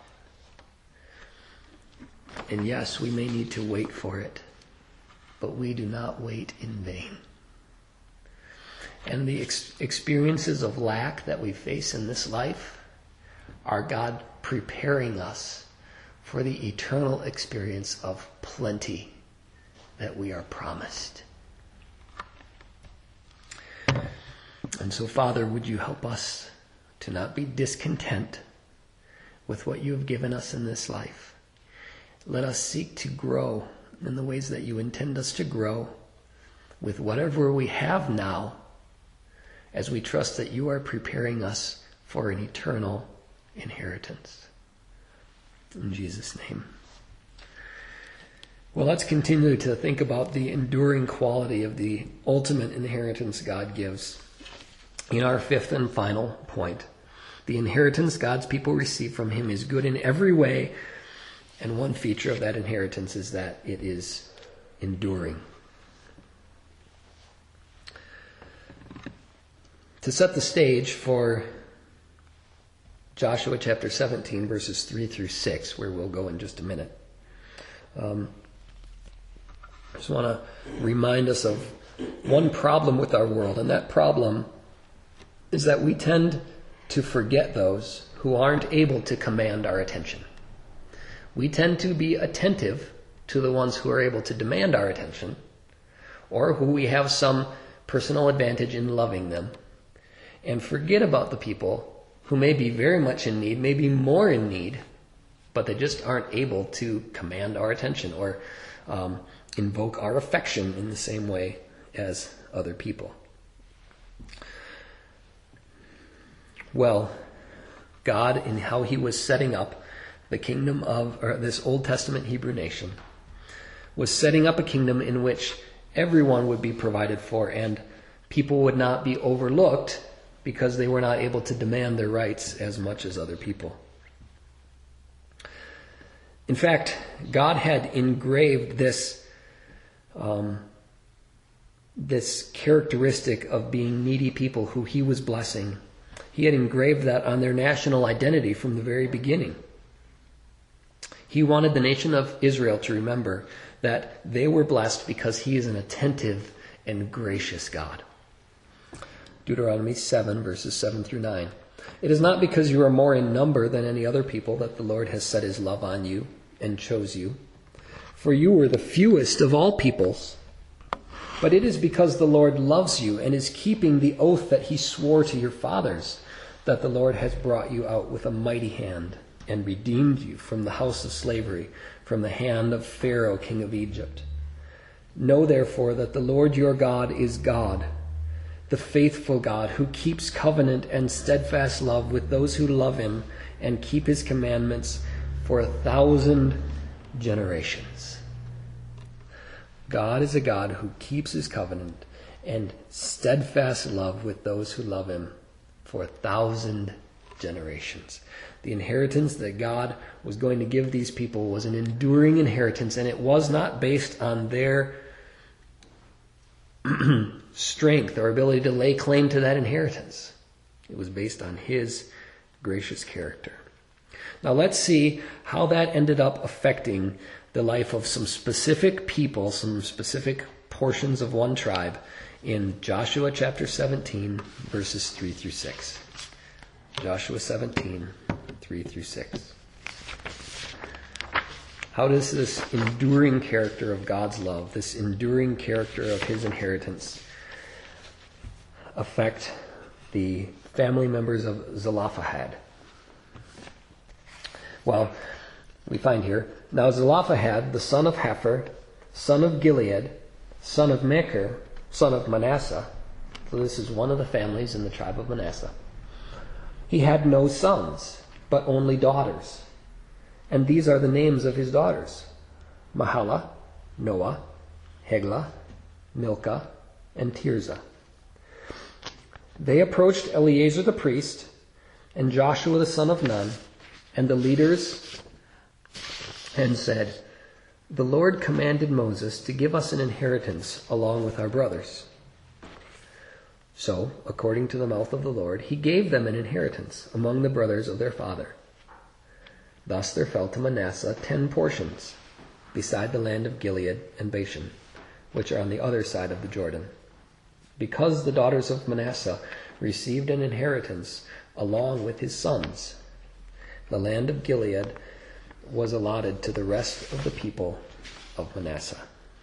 And yes, we may need to wait for it, but we do not wait in vain. And the ex- experiences of lack that we face in this life are God preparing us for the eternal experience of plenty that we are promised. And so, Father, would you help us to not be discontent with what you have given us in this life. Let us seek to grow in the ways that you intend us to grow with whatever we have now, as we trust that you are preparing us for an eternal inheritance. In Jesus' name. Well, let's continue to think about the enduring quality of the ultimate inheritance God gives. In our fifth and final point, the inheritance God's people receive from Him is good in every way, and one feature of that inheritance is that it is enduring. To set the stage for Joshua chapter seventeen, verses three through six, where we'll go in just a minute, um, I just want to remind us of one problem with our world, and that problem is that we tend to forget those who aren't able to command our attention. We tend to be attentive to the ones who are able to demand our attention, or who we have some personal advantage in loving them, and forget about the people who may be very much in need, maybe more in need, but they just aren't able to command our attention or um, invoke our affection in the same way as other people. Well, God, in how he was setting up the kingdom of, or this Old Testament Hebrew nation, was setting up a kingdom in which everyone would be provided for and people would not be overlooked because they were not able to demand their rights as much as other people. In fact, God had engraved this um, this characteristic of being needy people who he was blessing. He had engraved that on their national identity from the very beginning. He wanted the nation of Israel to remember that they were blessed because he is an attentive and gracious God. Deuteronomy seven, verses seven through nine. It is not because you are more in number than any other people that the Lord has set his love on you and chose you. For you were the fewest of all peoples. But it is because the Lord loves you and is keeping the oath that he swore to your fathers, that the Lord has brought you out with a mighty hand and redeemed you from the house of slavery, from the hand of Pharaoh, king of Egypt. Know therefore that the Lord your God is God, the faithful God, who keeps covenant and steadfast love with those who love him and keep his commandments for a thousand generations. God is a God who keeps his covenant and steadfast love with those who love him for a thousand generations. The inheritance that God was going to give these people was an enduring inheritance, and it was not based on their strength or ability to lay claim to that inheritance. It was based on his gracious character. Now let's see how that ended up affecting the life of some specific people, some specific portions of one tribe in Joshua chapter seventeen, verses three through six. Joshua seventeen, three through six. How does this enduring character of God's love, this enduring character of his inheritance, affect the family members of Zelophehad? Well, we find here, now Zelophehad, the son of Hepher, son of Gilead, son of Machir, son of Manasseh, so this is one of the families in the tribe of Manasseh, he had no sons, but only daughters. And these are the names of his daughters: Mahlah, Noah, Heglah, Milcah, and Tirzah. They approached Eleazar the priest and Joshua the son of Nun and the leaders and said, "The Lord commanded Moses to give us an inheritance along with our brothers." So, according to the mouth of the Lord, he gave them an inheritance among the brothers of their father. Thus there fell to Manasseh ten portions, beside the land of Gilead and Bashan, which are on the other side of the Jordan, because the daughters of Manasseh received an inheritance along with his sons. The land of Gilead was allotted to the rest of the people of Manasseh.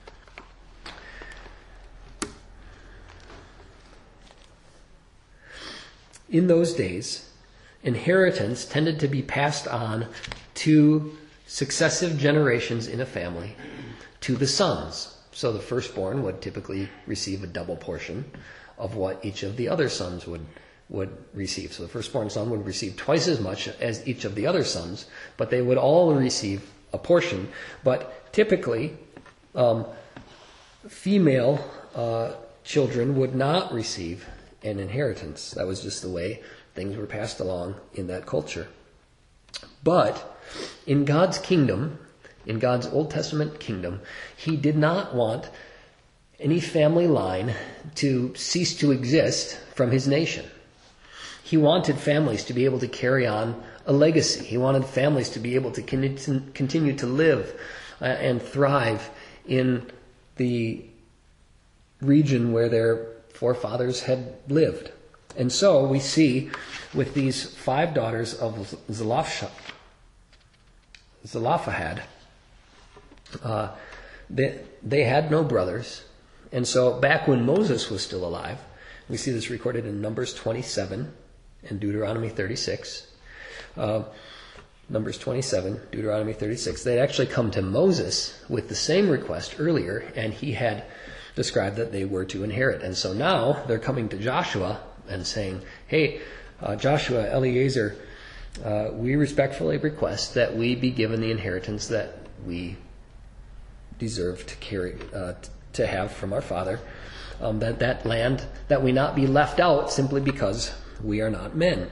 In those days, inheritance tended to be passed on to successive generations in a family to the sons. So the firstborn would typically receive a double portion of what each of the other sons would would receive. So the firstborn son would receive twice as much as each of the other sons, but they would all receive a portion. But typically, um, female uh, children would not receive an inheritance. That was just the way things were passed along in that culture. But in God's kingdom, in God's Old Testament kingdom, he did not want any family line to cease to exist from his nation. He wanted families to be able to carry on a legacy. He wanted families to be able to continue to live uh, and thrive in the region where their forefathers had lived. And so we see with these five daughters of Zelophehad, Zelophehad uh, they, they had no brothers. And so back when Moses was still alive, we see this recorded in Numbers twenty-seven and Deuteronomy thirty-six. Uh, Numbers twenty-seven, Deuteronomy thirty-six. They'd actually come to Moses with the same request earlier, and he had described that they were to inherit. And so now they're coming to Joshua and saying, hey, uh, Joshua, Eliezer, uh, we respectfully request that we be given the inheritance that we deserve to carry, uh, to have from our father, um, that that land, that we not be left out simply because we are not men.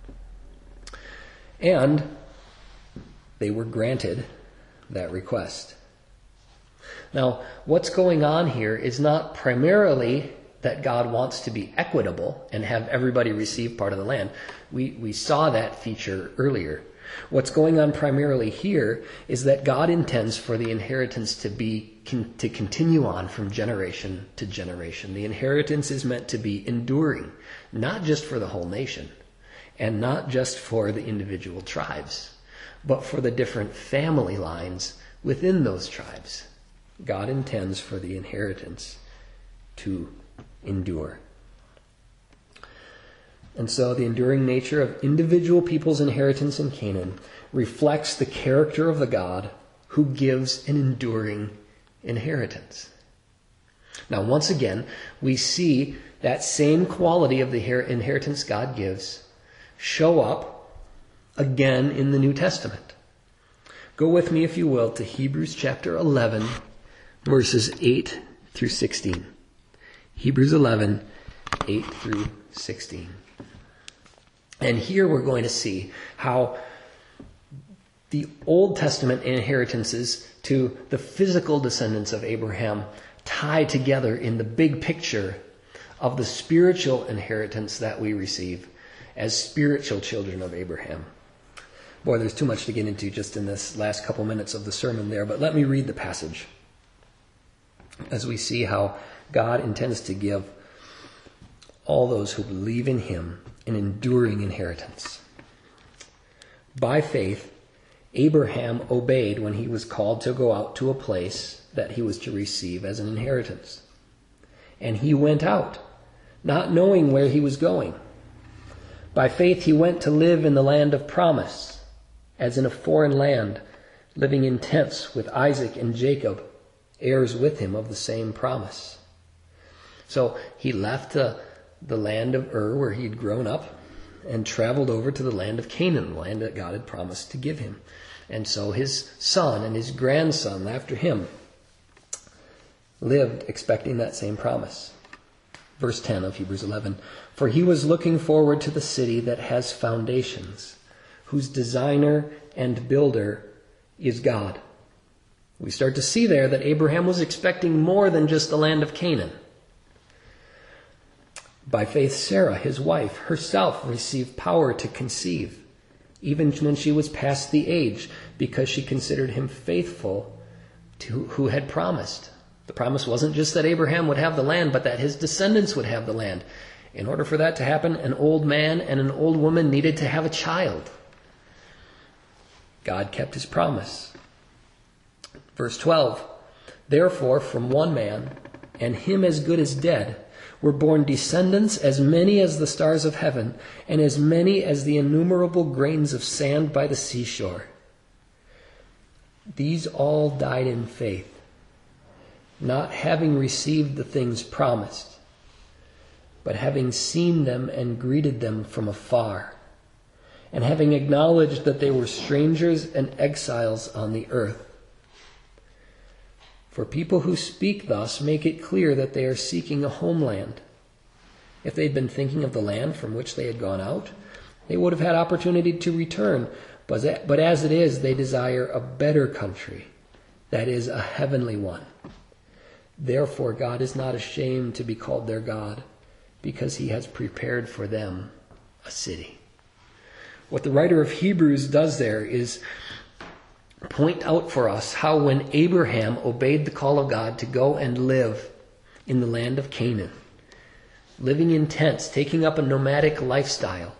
And they were granted that request. Now, what's going on here is not primarily that God wants to be equitable and have everybody receive part of the land. We, we saw that feature earlier. What's going on primarily here is that God intends for the inheritance to be con, to continue on from generation to generation. The inheritance is meant to be enduring, not just for the whole nation, and not just for the individual tribes, but for the different family lines within those tribes. God intends for the inheritance to endure. And so the enduring nature of individual people's inheritance in Canaan reflects the character of the God who gives an enduring inheritance. Now, once again, we see that same quality of the inheritance God gives show up again in the New Testament. Go with me, if you will, to Hebrews chapter eleven, verses eight through sixteen. Hebrews eleven, eight through sixteen. And here we're going to see how the Old Testament inheritances to the physical descendants of Abraham tie together in the big picture of the spiritual inheritance that we receive as spiritual children of Abraham. Boy, there's too much to get into just in this last couple minutes of the sermon there, but let me read the passage as we see how God intends to give all those who believe in him an enduring inheritance. By faith, Abraham obeyed when he was called to go out to a place that he was to receive as an inheritance. And he went out, not knowing where he was going. By faith, he went to live in the land of promise, as in a foreign land, living in tents with Isaac and Jacob, heirs with him of the same promise. So he left the, the land of Ur, where he had grown up, and traveled over to the land of Canaan, the land that God had promised to give him. And so his son and his grandson after him lived expecting that same promise. Verse ten of Hebrews eleven, for he was looking forward to the city that has foundations, whose designer and builder is God. We start to see there that Abraham was expecting more than just the land of Canaan. By faith, Sarah, his wife, herself received power to conceive, even when she was past the age, because she considered him faithful to who had promised. The promise wasn't just that Abraham would have the land, but that his descendants would have the land. In order for that to happen, an old man and an old woman needed to have a child. God kept his promise. Verse twelve, therefore, from one man, and him as good as dead, were born descendants as many as the stars of heaven, and as many as the innumerable grains of sand by the seashore. These all died in faith, not having received the things promised, but having seen them and greeted them from afar, and having acknowledged that they were strangers and exiles on the earth. For people who speak thus make it clear that they are seeking a homeland. If they'd been thinking of the land from which they had gone out, they would have had opportunity to return. But, but as it is, they desire a better country, that is, a heavenly one. Therefore, God is not ashamed to be called their God, because he has prepared for them a city. What the writer of Hebrews does there is point out for us how when Abraham obeyed the call of God to go and live in the land of Canaan, living in tents, taking up a nomadic lifestyle.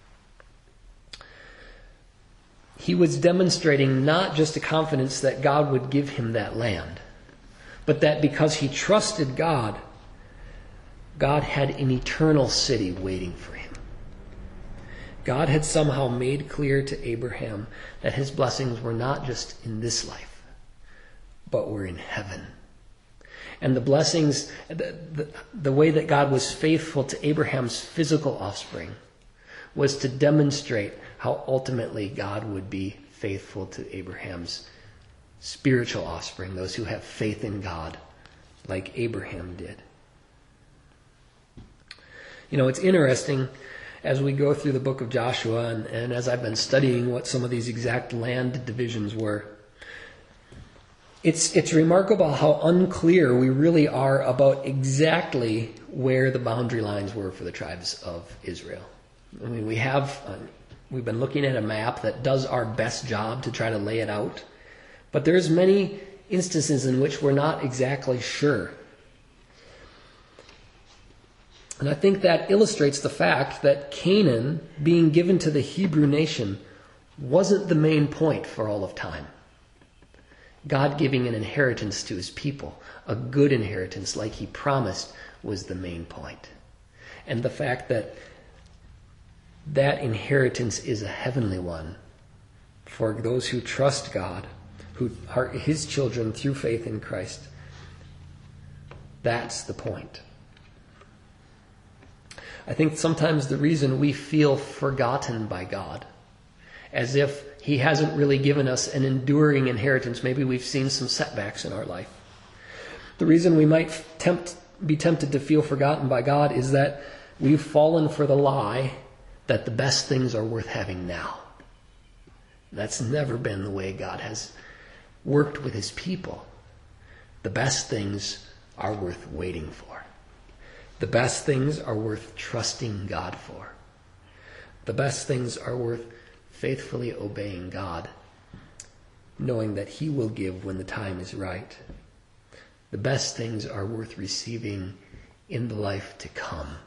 He was demonstrating not just a confidence that God would give him that land, but that because he trusted God, God had an eternal city waiting for him. God had somehow made clear to Abraham that his blessings were not just in this life, but were in heaven. And the blessings, the, the, the way that God was faithful to Abraham's physical offspring was to demonstrate how ultimately God would be faithful to Abraham's spiritual offspring, those who have faith in God like Abraham did. You know, it's interesting as we go through the book of Joshua and, and as I've been studying what some of these exact land divisions were, it's it's remarkable how unclear we really are about exactly where the boundary lines were for the tribes of Israel. I mean, we have, uh, we've been looking at a map that does our best job to try to lay it out, but there's many instances in which we're not exactly sure. And I think that illustrates the fact that Canaan being given to the Hebrew nation wasn't the main point for all of time. God giving an inheritance to his people, a good inheritance like he promised, was the main point. And the fact that that inheritance is a heavenly one for those who trust God, who are his children through faith in Christ, that's the point. I think sometimes the reason we feel forgotten by God, as if he hasn't really given us an enduring inheritance, maybe we've seen some setbacks in our life. The reason we might tempt, be tempted to feel forgotten by God is that we've fallen for the lie that the best things are worth having now. That's never been the way God has worked with his people. The best things are worth waiting for. The best things are worth trusting God for. The best things are worth faithfully obeying God, knowing that he will give when the time is right. The best things are worth receiving in the life to come.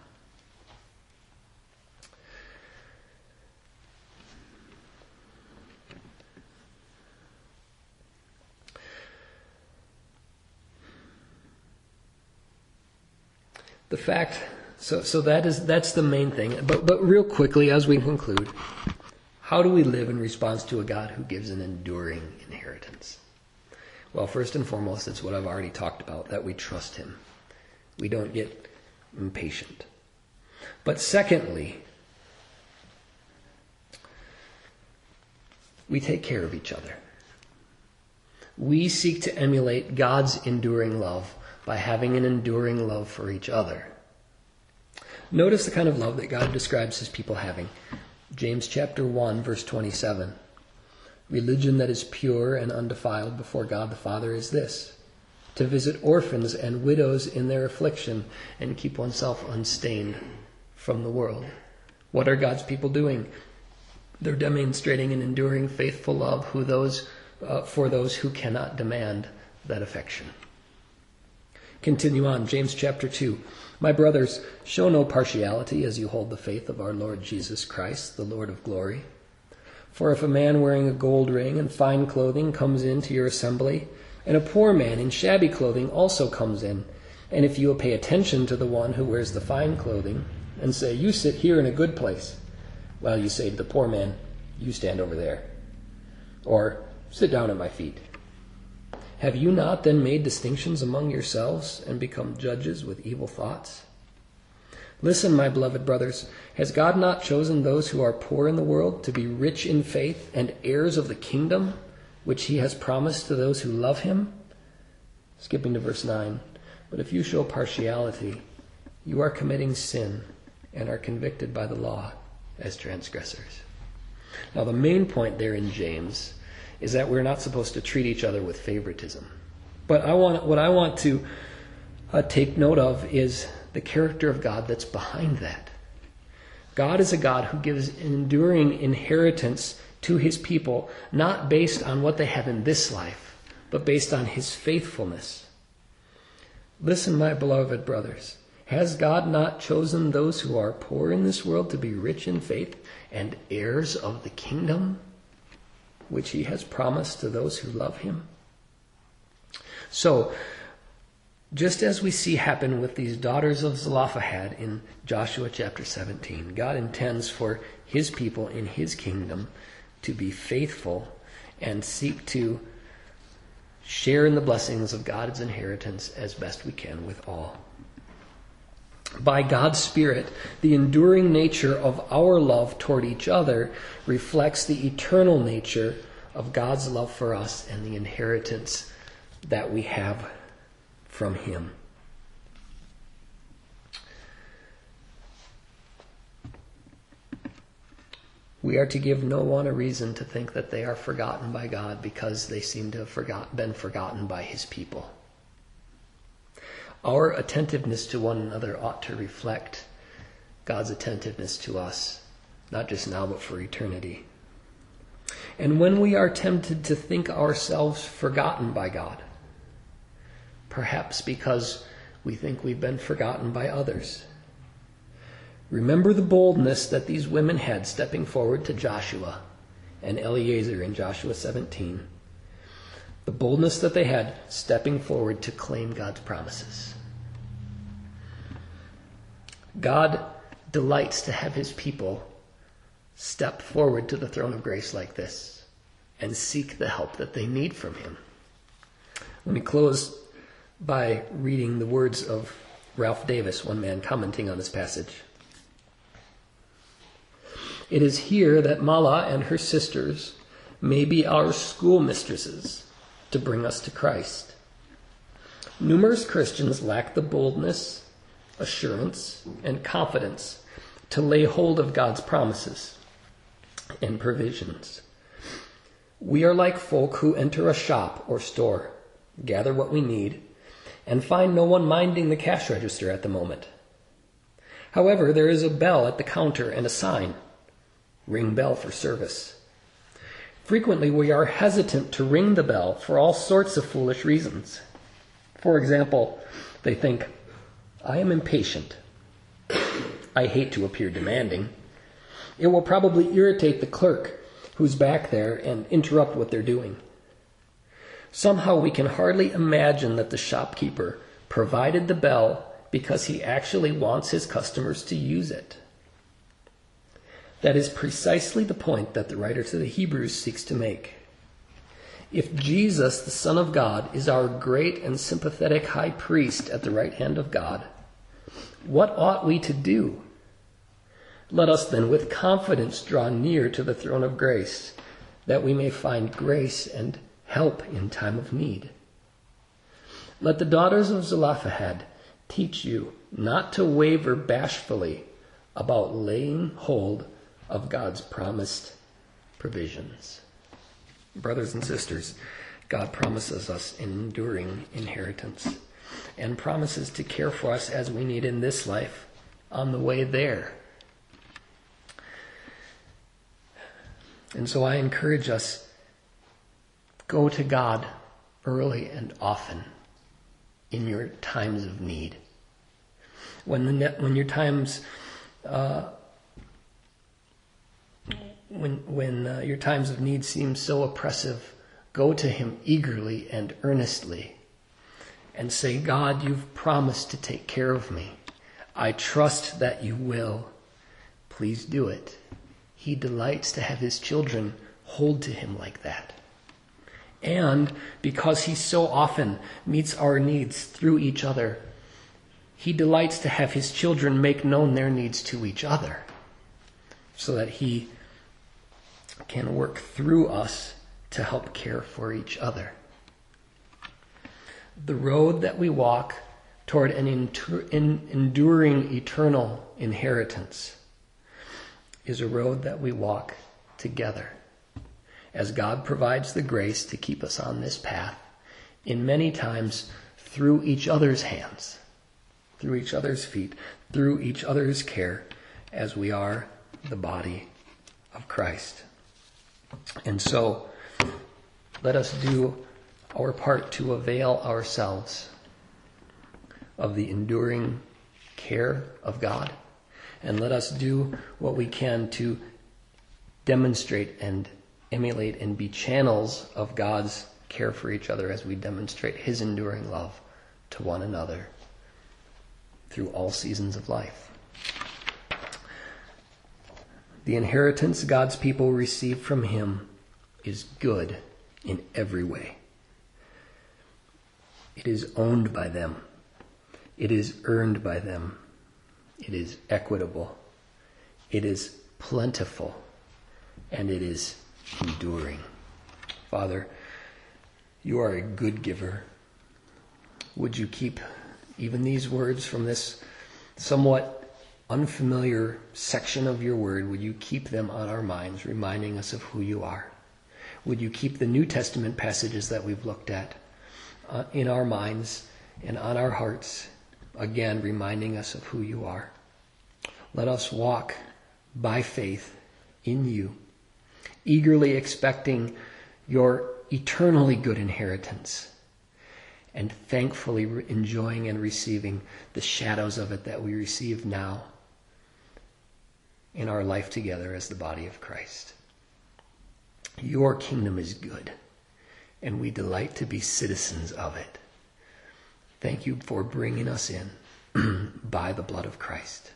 The fact, so so that is that's the main thing. But but real quickly, as we conclude, how do we live in response to a God who gives an enduring inheritance? Well, first and foremost, it's what I've already talked about, that we trust him. We don't get impatient. But secondly, we take care of each other. We seek to emulate God's enduring love by having an enduring love for each other. Notice the kind of love that God describes his people having. James chapter one, verse twenty-seven. Religion that is pure and undefiled before God the Father is this: to visit orphans and widows in their affliction and keep oneself unstained from the world. What are God's people doing? They're demonstrating an enduring, faithful love who those uh, for those who cannot demand that affection. Continue on, James chapter two. My brothers, show no partiality as you hold the faith of our Lord Jesus Christ, the Lord of glory. For if a man wearing a gold ring and fine clothing comes into your assembly, and a poor man in shabby clothing also comes in, and if you will pay attention to the one who wears the fine clothing, and say, you sit here in a good place, while you say to the poor man, you stand over there, or sit down at my feet. Have you not then made distinctions among yourselves and become judges with evil thoughts? Listen, my beloved brothers, has God not chosen those who are poor in the world to be rich in faith and heirs of the kingdom, which he has promised to those who love him? Skipping to verse nine. But if you show partiality, you are committing sin and are convicted by the law as transgressors. Now the main point there in James is that we're not supposed to treat each other with favoritism. But I want what I want to uh, take note of is the character of God that's behind that. God is a God who gives an enduring inheritance to his people, not based on what they have in this life, but based on his faithfulness. Listen, my beloved brothers, Has God not chosen those who are poor in this world to be rich in faith and heirs of the kingdom which he has promised to those who love him? So, just as we see happen with these daughters of Zelophehad in Joshua chapter seventeen, God intends for his people in his kingdom to be faithful and seek to share in the blessings of God's inheritance as best we can with all. By God's Spirit, the enduring nature of our love toward each other reflects the eternal nature of God's love for us and the inheritance that we have from him. We are to give no one a reason to think that they are forgotten by God because they seem to have forgot, been forgotten by his people. Our attentiveness to one another ought to reflect God's attentiveness to us, not just now but for eternity. And when we are tempted to think ourselves forgotten by God, perhaps because we think we've been forgotten by others, remember the boldness that these women had stepping forward to Joshua and Eleazar in Joshua seventeen. The boldness that they had stepping forward to claim God's promises. God delights to have his people step forward to the throne of grace like this and seek the help that they need from him. Let me close by reading the words of Ralph Davis, one man commenting on this passage. It is here that Mala and her sisters may be our schoolmistresses to bring us to Christ. Numerous Christians lack the boldness, assurance, and confidence to lay hold of God's promises and provisions. We are like folk who enter a shop or store, gather what we need, and find no one minding the cash register at the moment. However, there is a bell at the counter and a sign, "Ring bell for service." Frequently, we are hesitant to ring the bell for all sorts of foolish reasons. For example, they think, I am impatient. I hate to appear demanding. It will probably irritate the clerk who's back there and interrupt what they're doing. Somehow we can hardly imagine that the shopkeeper provided the bell because he actually wants his customers to use it. That is precisely the point that the writer to the Hebrews seeks to make. If Jesus, the Son of God, is our great and sympathetic high priest at the right hand of God, what ought we to do? Let us then with confidence draw near to the throne of grace, that we may find grace and help in time of need. Let the daughters of Zelophehad teach you not to waver bashfully about laying hold of God's promised provisions. Brothers and sisters, God promises us an enduring inheritance and promises to care for us as we need in this life on the way there. And so I encourage us, go to God early and often in your times of need. When the when your times uh, when when uh, your times of need seem so oppressive, go to him eagerly and earnestly and say, God, you've promised to take care of me. I trust that you will. Please do it. He delights to have his children hold to him like that. And because he so often meets our needs through each other, he delights to have his children make known their needs to each other so that he can work through us to help care for each other. The road that we walk toward an enduring eternal inheritance is a road that we walk together as God provides the grace to keep us on this path, in many times through each other's hands, through each other's feet, through each other's care, as we are the body of Christ. And so, let us do our part to avail ourselves of the enduring care of God. And let us do what we can to demonstrate and emulate and be channels of God's care for each other as we demonstrate his enduring love to one another through all seasons of life. The inheritance God's people receive from him is good in every way. It is owned by them. It is earned by them. It is equitable. It is plentiful. And it is enduring. Father, you are a good giver. Would you keep even these words from this somewhat unfamiliar section of your word, would you keep them on our minds, reminding us of who you are? Would you keep the New Testament passages that we've looked at uh, in our minds and on our hearts, again reminding us of who you are? Let us walk by faith in you, eagerly expecting your eternally good inheritance, and thankfully enjoying and receiving the shadows of it that we receive now in our life together as the body of Christ. Your kingdom is good, and we delight to be citizens of it. Thank you for bringing us in by the blood of Christ.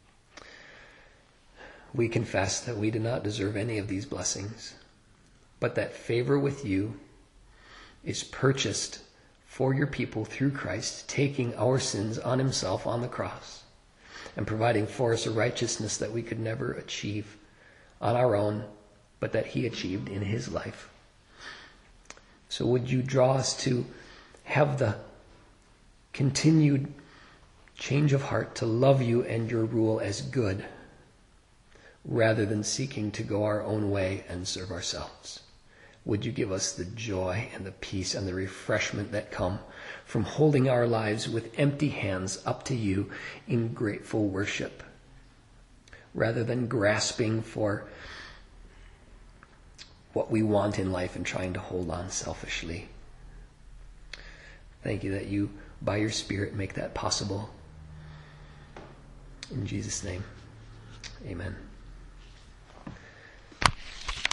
We confess that we do not deserve any of these blessings, but that favor with you is purchased for your people through Christ, taking our sins on himself on the cross and providing for us a righteousness that we could never achieve on our own, but that he achieved in his life. So would you draw us to have the continued change of heart to love you and your rule as good, rather than seeking to go our own way and serve ourselves. Would you give us the joy and the peace and the refreshment that come from holding our lives with empty hands up to you in grateful worship, rather than grasping for what we want in life and trying to hold on selfishly. Thank you that you, by your Spirit, make that possible. In Jesus' name, amen.